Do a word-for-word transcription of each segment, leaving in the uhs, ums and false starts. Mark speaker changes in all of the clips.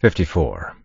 Speaker 1: fifty-four.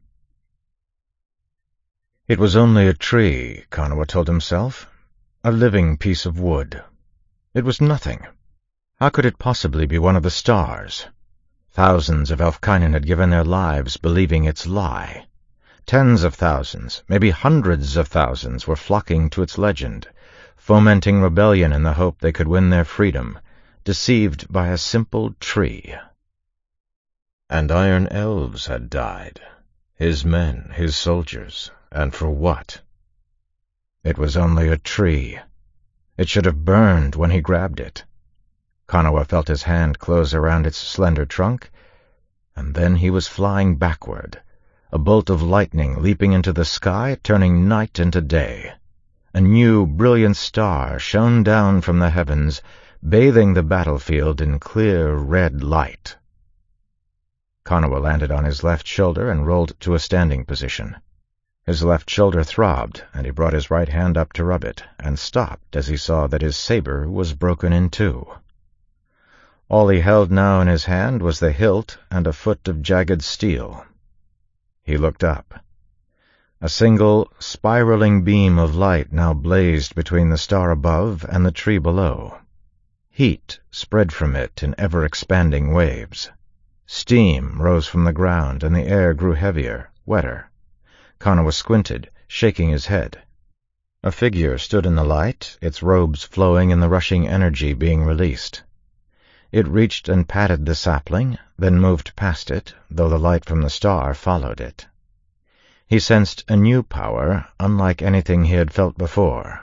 Speaker 1: It was only a tree, Konoha told himself. A living piece of wood. It was nothing. How could it possibly be one of the stars? Thousands of Elfkinen had given their lives believing its lie. Tens of thousands, maybe hundreds of thousands, were flocking to its legend, fomenting rebellion in the hope they could win their freedom, deceived by a simple tree. And Iron Elves had died. His men, his soldiers, and for what? It was only a tree. It should have burned when he grabbed it. Konoha felt his hand close around its slender trunk, and then he was flying backward, a bolt of lightning leaping into the sky, turning night into day. A new, brilliant star shone down from the heavens, bathing the battlefield in clear red light. Konoha landed on his left shoulder and rolled to a standing position. His left shoulder throbbed, and he brought his right hand up to rub it, and stopped as he saw that his saber was broken in two. All he held now in his hand was the hilt and a foot of jagged steel. He looked up. A single, spiraling beam of light now blazed between the star above and the tree below. Heat spread from it in ever-expanding waves. Steam rose from the ground, and the air grew heavier, wetter. Konoha squinted, shaking his head. A figure stood in the light, its robes flowing in the rushing energy being released. It reached and patted the sapling, then moved past it, though the light from the star followed it. He sensed a new power, unlike anything he had felt before.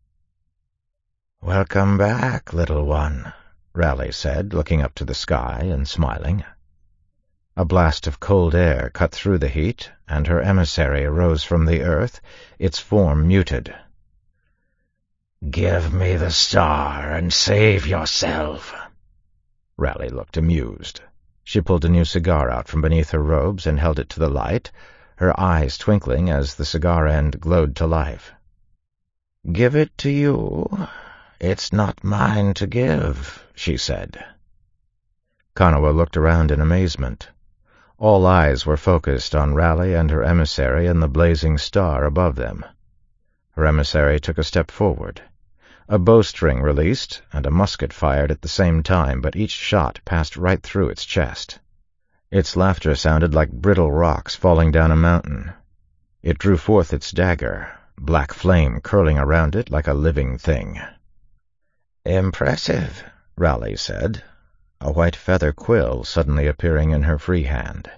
Speaker 1: "Welcome back, little one," Raleigh said, looking up to the sky and smiling. A blast of cold air cut through the heat, and her emissary rose from the earth, its form muted. "Give me the star and save yourself." Raleigh looked amused. She pulled a new cigar out from beneath her robes and held it to the light, her eyes twinkling as the cigar end glowed to life. "Give it to you? It's not mine to give," she said. Konoha looked around in amazement. All eyes were focused on Raleigh and her emissary and the blazing star above them. Her emissary took a step forward. A bowstring released, and a musket fired at the same time, but each shot passed right through its chest. Its laughter sounded like brittle rocks falling down a mountain. It drew forth its dagger, black flame curling around it like a living thing. "Impressive," Raleigh said, a white feather quill suddenly appearing in her free hand.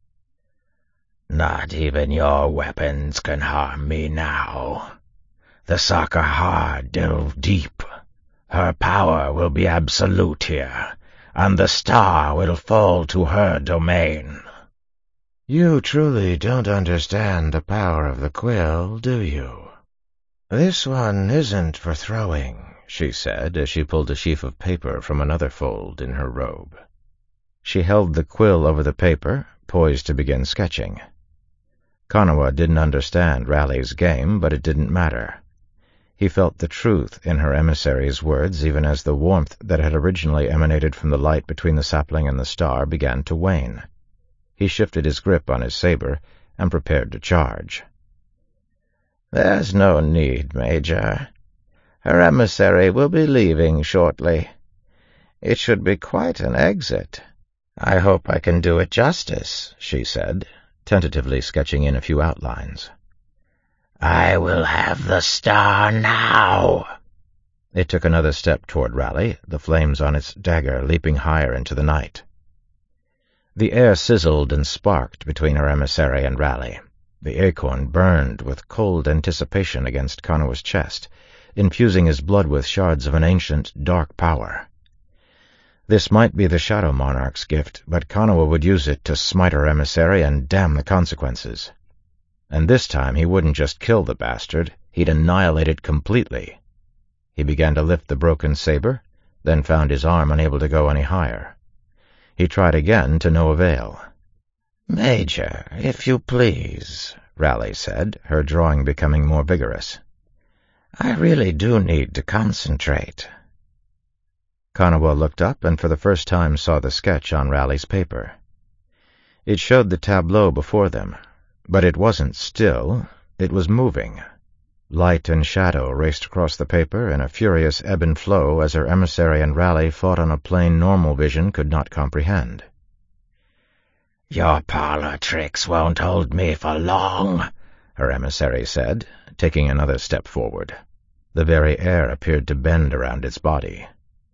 Speaker 1: "Not even your weapons can harm me now. The Sarkahar delve deep. Her power will be absolute here, and the star will fall to her domain." "You truly don't understand the power of the quill, do you?" "This one isn't for throwing," she said as she pulled a sheaf of paper from another fold in her robe. She held the quill over the paper, poised to begin sketching. Konoha didn't understand Raleigh's game, but it didn't matter. He felt the truth in her emissary's words, even as the warmth that had originally emanated from the light between the sapling and the star began to wane. He shifted his grip on his saber and prepared to charge. "There's no need, Major. Her emissary will be leaving shortly. It should be quite an exit. I hope I can do it justice," she said, tentatively sketching in a few outlines. "I will have the star now." It took another step toward Raleigh, the flames on its dagger leaping higher into the night. The air sizzled and sparked between her emissary and Raleigh. The acorn burned with cold anticipation against Konoha's chest, infusing his blood with shards of an ancient, dark power. This might be the Shadow Monarch's gift, but Konoha would use it to smite her emissary and damn the consequences. And this time he wouldn't just kill the bastard, he'd annihilate it completely. He began to lift the broken saber, then found his arm unable to go any higher. He tried again to no avail. "Major, if you please," Raleigh said, her drawing becoming more vigorous. "I really do need to concentrate." Konoha looked up and for the first time saw the sketch on Raleigh's paper.
Speaker 2: It showed the tableau before them, but it wasn't still, it was moving. Light and shadow raced across the paper in a furious ebb and flow as her emissary and Raleigh fought on a plane normal vision could not comprehend.
Speaker 1: "Your parlor tricks won't hold me for long," her emissary said, taking another step forward. The very air appeared to bend around its body.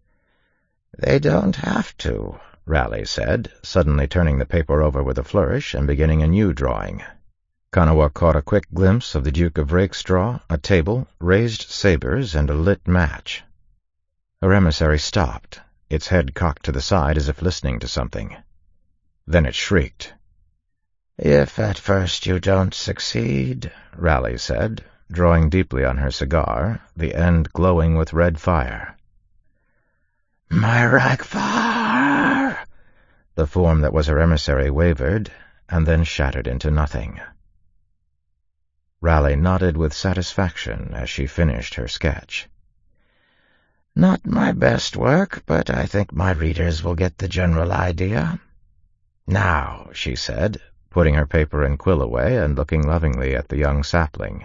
Speaker 1: "They don't have to," Raleigh said, suddenly turning the paper over with a flourish and beginning a new drawing. Konawa caught a quick glimpse of the Duke of Rakestraw, a table, raised sabres, and a lit match. Her emissary stopped, its head cocked to the side as if listening to something. Then it shrieked. "If at first you don't succeed," Raleigh said, drawing deeply on her cigar, the end glowing with red fire. "My Ragfar!" The form that was her emissary wavered, and then shattered into nothing. Raleigh nodded with satisfaction as she finished her sketch. "Not my best work, but I think my readers will get the general idea. Now," she said, putting her paper and quill away and looking lovingly at the young sapling,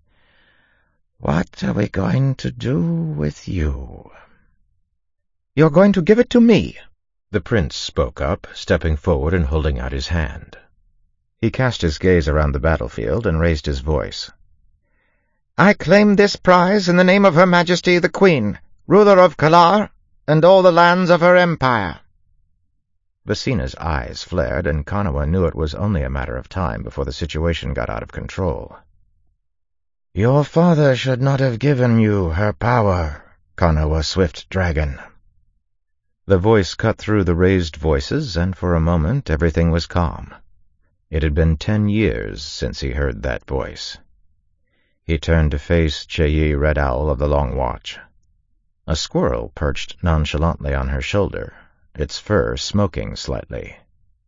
Speaker 1: "what are we going to do with you?" "You're going to give it to me," the prince spoke up, stepping forward and holding out his hand. He cast his gaze around the battlefield and raised his voice. "I claim this prize in the name of Her Majesty the Queen, ruler of Kalar, and all the lands of her empire." Basina's eyes flared, and Konawa knew it was only a matter of time before the situation got out of control. "Your father should not have given you her power, Konawa Swift Dragon." The voice cut through the raised voices, and for a moment everything was calm. It had been ten years since he heard that voice. He turned to face Cheye Red Owl of the Long Watch. A squirrel perched nonchalantly on her shoulder, its fur smoking slightly.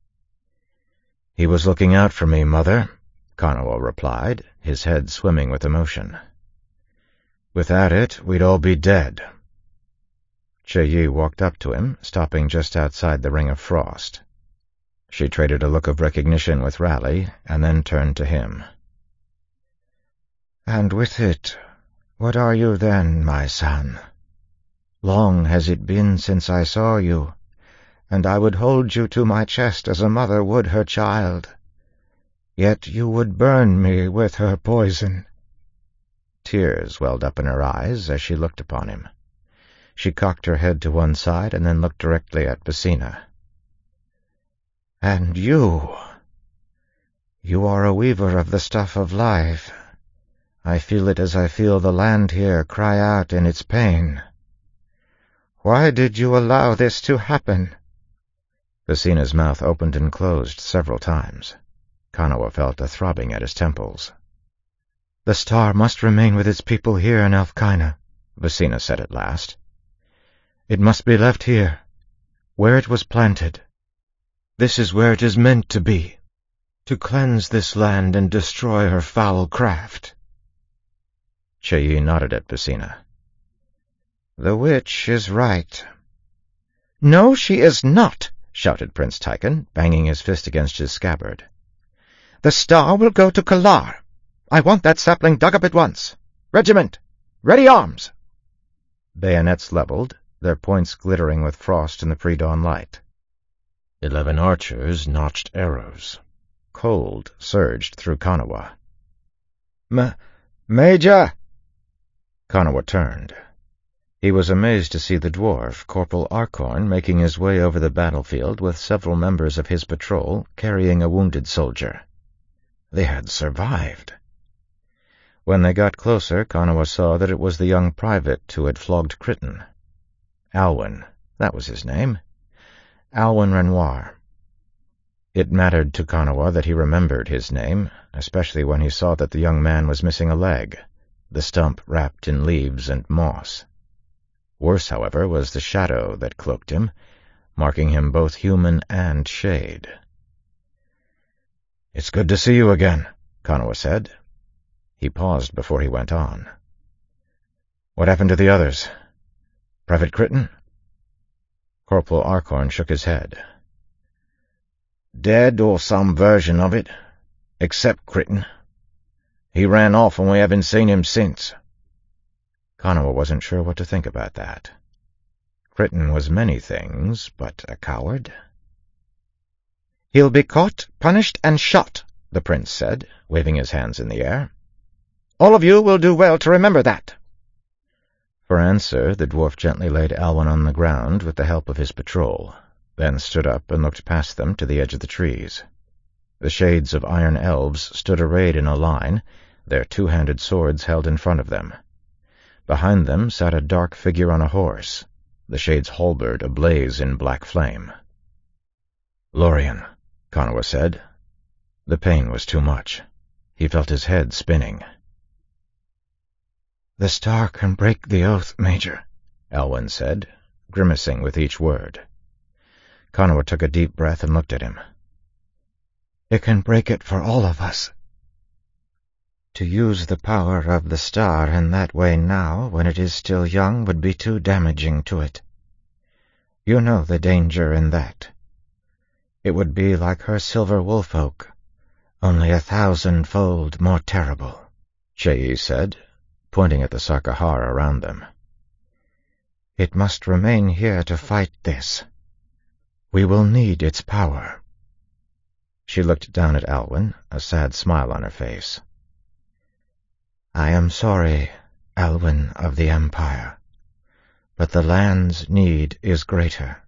Speaker 1: "He was looking out for me, Mother," Konawa replied, his head swimming with emotion. "Without it, we'd all be dead." Cheye walked up to him, stopping just outside the ring of frost. She traded a look of recognition with Raleigh, and then turned to him. "And with it, what are you then, my son? Long has it been since I saw you, and I would hold you to my chest as a mother would her child. Yet you would burn me with her poison." Tears welled up in her eyes as she looked upon him. She cocked her head to one side and then looked directly at Basina. "And you? You are a weaver of the stuff of life. I feel it as I feel the land here cry out in its pain. Why did you allow this to happen?" Basina's mouth opened and closed several times. Konawa felt a throbbing at his temples. "The star must remain with its people here in Elfkina," Basina said at last. "It must be left here, where it was planted. This is where it is meant to be, to cleanse this land and destroy her foul craft." Cheye nodded at Basina. "The witch is right." "No, she is not," shouted Prince Tychon, banging his fist against his scabbard. "The star will go to Kalar. I want that sapling dug up at once. Regiment, ready arms!" Bayonets leveled, their points glittering with frost in the pre-dawn light. Eleven archers notched arrows. Cold surged through Konawa. Ma- Major! Konawa turned. He was amazed to see the dwarf, Corporal Arcorn, making his way over the battlefield with several members of his patrol carrying a wounded soldier. They had survived. When they got closer, Konawa saw that it was the young private who had flogged Crichton. Alwyn, that was his name. Alwyn Renoir. It mattered to Konawa that he remembered his name, especially when he saw that the young man was missing a leg, the stump wrapped in leaves and moss. Worse, however, was the shadow that cloaked him, marking him both human and shade. "It's good to see you again," Konawa said. He paused before he went on. "What happened to the others? Private Crichton?" Corporal Arcorn shook his head. Dead, or some version of it, except Crichton. He ran off and we haven't seen him since."
Speaker 2: Konoha wasn't sure what to think about that. Crichton was many things, but a coward?
Speaker 3: "He'll be caught, punished, and shot," the prince said, waving his hands in the air. "All of you will do well to remember that."
Speaker 2: For answer, the dwarf gently laid Alwyn on the ground with the help of his patrol, then stood up and looked past them to the edge of the trees. The shades of iron elves stood arrayed in a line, their two-handed swords held in front of them. Behind them sat a dark figure on a horse, the shade's halberd ablaze in black flame. "Lorien," Konoha said. The pain was too much. He felt his head spinning.
Speaker 3: "The star can break the oath, Major,"
Speaker 2: Alwyn said, grimacing with each word. Konoha took a deep breath and looked at him.
Speaker 3: "It can break it for all of us. To use the power of the star in that way now, when it is still young, would be too damaging to it. You know the danger in that. It would be like her silver wolf oak, only a thousandfold more terrible,"
Speaker 2: Chei said, pointing at the Sarkahar around them.
Speaker 3: "It must remain here to fight this. We will need its power."
Speaker 2: She looked down at Alwyn, a sad smile on her face.
Speaker 3: "I am sorry, Alwyn of the Empire, but the land's need is greater."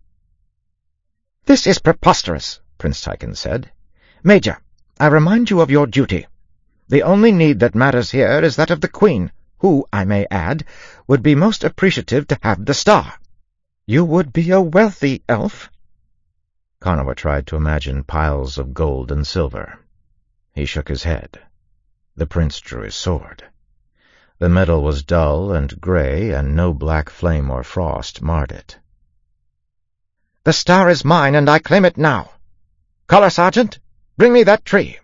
Speaker 3: "This is preposterous," Prince Tychon said. "Major, I remind you of your duty. The only need that matters here is that of the Queen, who, I may add, would be most appreciative to have the star. You would be a wealthy elf."
Speaker 2: Konoha tried to imagine piles of gold and silver. He shook his head. The prince drew his sword. The metal was dull and gray, and no black flame or frost marred it.
Speaker 3: "The star is mine, and I claim it now. Color Sergeant, bring me that tree."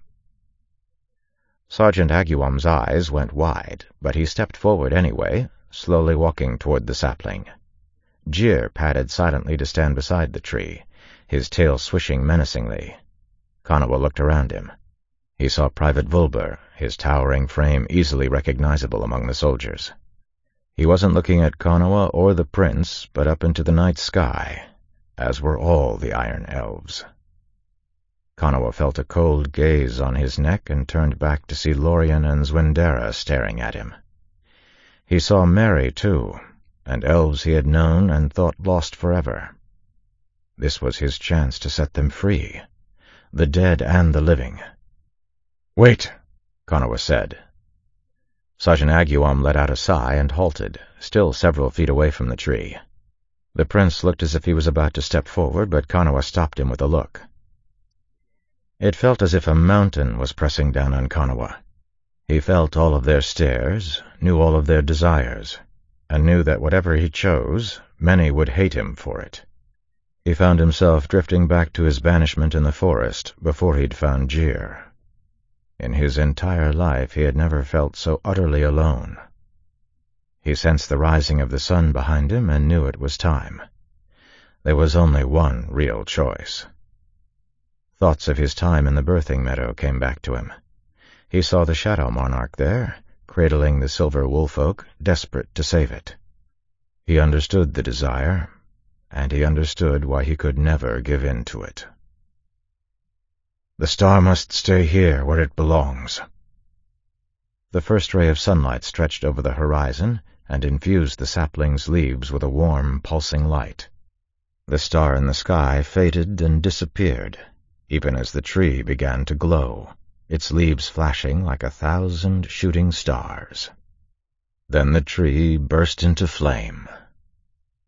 Speaker 2: Sergeant Aguam's eyes went wide, but he stepped forward anyway, slowly walking toward the sapling. Jir padded silently to stand beside the tree, his tail swishing menacingly. Konoha looked around him. He saw Private Vulber, his towering frame easily recognizable among the soldiers. He wasn't looking at Konoha or the prince, but up into the night sky, as were all the Iron Elves. Konoha felt a cold gaze on his neck and turned back to see Lorien and Zwindera staring at him. He saw Mary, too, and elves he had known and thought lost forever. This was his chance to set them free, the dead and the living. "Wait," Konoha said. Sergeant Aguam let out a sigh and halted, still several feet away from the tree. The prince looked as if he was about to step forward, but Konoha stopped him with a look. It felt as if a mountain was pressing down on Konoha. He felt all of their stares, knew all of their desires, and knew that whatever he chose, many would hate him for it. He found himself drifting back to his banishment in the forest before he'd found Jir. In his entire life he had never felt so utterly alone. He sensed the rising of the sun behind him and knew it was time. There was only one real choice. Thoughts of his time in the birthing meadow came back to him. He saw the Shadow Monarch there, cradling the silver wolf oak, desperate to save it. He understood the desire, and he understood why he could never give in to it. "The star must stay here where it belongs." The first ray of sunlight stretched over the horizon and infused the sapling's leaves with a warm, pulsing light. The star in the sky faded and disappeared, even as the tree began to glow, its leaves flashing like a thousand shooting stars. Then the tree burst into flame.